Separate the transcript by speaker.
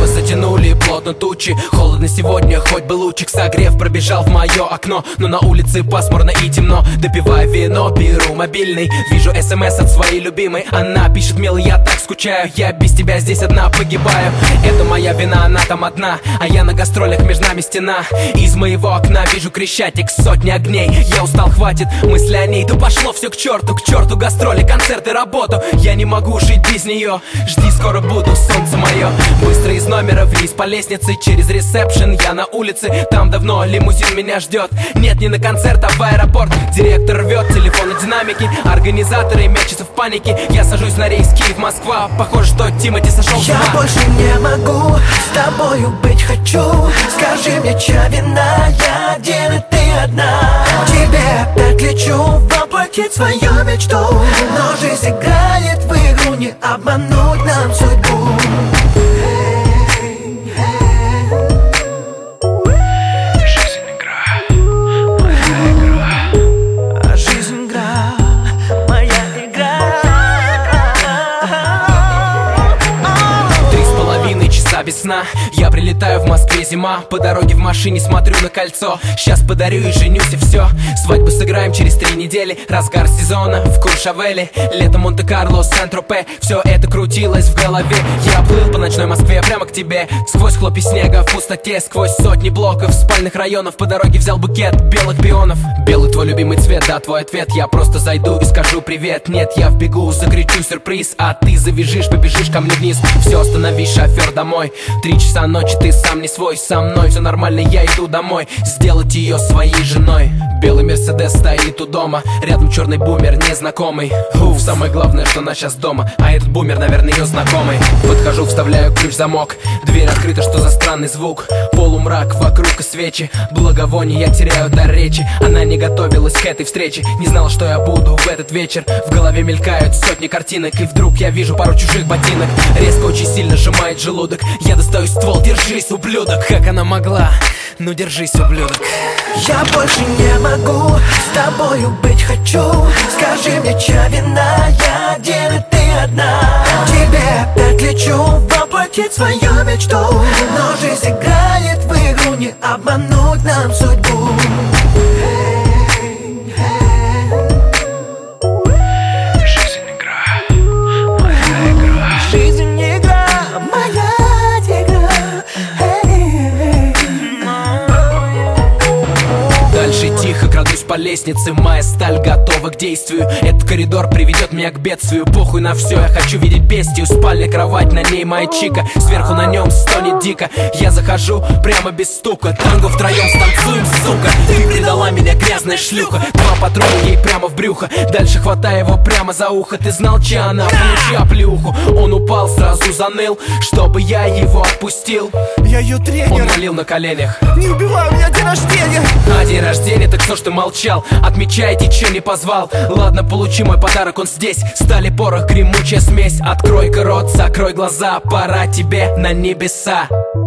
Speaker 1: Небо затянули плотно тучи. Холодно сегодня, хоть бы лучик согрев пробежал в мое окно. Но на улице пасмурно и темно. Допиваю вино, беру мобильный. Вижу СМС от своей любимой. Она пишет: милый, я так скучаю. Я без тебя здесь одна погибаю. Это моя вина, она там одна, а я на гастролях, между нами стена. Из моего окна вижу Крещатик, сотни огней. Я устал, хватит мысли о ней. Да пошло все к черту гастроли, концерты, работу. Я не могу жить без нее. Жди, скоро буду, солнце мое. Быстро из номера вниз по лестнице, через ресепшн я на улице. Там давно лимузин меня ждет. Нет, не на концерт, а в аэропорт. Директор рвет телефоны, динамики. Организаторы мечутся в панике. Я сажусь на рейс Киев-Москва. Похоже, что Тимати сошел с ума.
Speaker 2: Я больше не могу с тобою быть, хочу. Скажи мне, чья вина, я один и ты одна. Тебе опять лечу воплотить свою мечту. Но жизнь играет в игру, не обмануть нам судьбу.
Speaker 3: Жизнь игра, моя игра.
Speaker 2: Жизнь игра, моя игра.
Speaker 1: 3,5 часа без сна. Я прилетаю в Москве, зима. По дороге в машине смотрю на кольцо. Сейчас подарю и женюсь, и все. Свадьбу сыграем через 3 недели. Разгар сезона в Куршавеле. Лето Монте-Карло, Сент-Тропе. Все это крутилось в голове. Я плыл по ночной Москве прямо к тебе. Сквозь хлопья снега в пустоте. Сквозь сотни блоков спальных районов. По дороге взял букет белых пионов. Белый твой любимый цвет, да, твой ответ. Я просто зайду и скажу привет. Нет, я вбегу, закричу сюрприз. А ты завяжешь, побежишь ко мне вниз. Все, останови, шофер, домой. 3 часа ночи, ты сам не свой. Со мной все нормально, я иду домой. Сделать ее своей женой. Белый Мерседес стоит у дома. Рядом черный бумер, незнакомый. Уф, самое главное, что она сейчас дома. А этот бумер, наверное, ее знакомый. Подхожу, вставляю ключ в замок. Дверь открыта, что за странный звук. Полумрак, вокруг и свечи. Благовоние, я теряю дар речи. Она не готовилась к этой встрече. Не знала, что я буду в этот вечер. В голове мелькают сотни картинок. И вдруг я вижу пару чужих ботинок. Резко очень сильно сжимает желудок. Я достаю ствол, держись, ублюдок. Как она могла? Ну держись, ублюдок.
Speaker 2: Я больше не могу с тобою быть, хочу. Скажи мне, чья вина, я один и ты одна. Тебе опять лечу воплотить свою мечту. Но жизнь играет в игру, не обмануть нам судьбу.
Speaker 3: Жизнь игра, моя игра.
Speaker 2: Жизнь игра, моя игра.
Speaker 1: Дальше тихо крадусь по лестнице. Моя сталь готова к действию. Этот коридор приведет меня к бедствию. Похуй на все, я хочу видеть бестию. Спальня, кровать, на ней моя чика. Сверху на нем стонет дико. Я захожу прямо без стука. Танго втроем станцуем, сука. Ты предала меня, грязная шлюха. 2 патрона ей прямо в брюхо. Дальше хватаю его прямо за ухо. Ты знал, чья она? Получи оплюху. Он упал, сразу заныл, чтобы я его отпустил.
Speaker 2: Я ее тренер.
Speaker 1: Он молил на коленях:
Speaker 2: Не убивай, у меня день рождения.
Speaker 1: а день рождения, так что ж ты молчал? Отмечайте, че не позвал. Ладно, получи мой подарок, он здесь. Стали, порох, гремучая смесь. Открой-ка рот, закрой глаза. Пора тебе на небеса.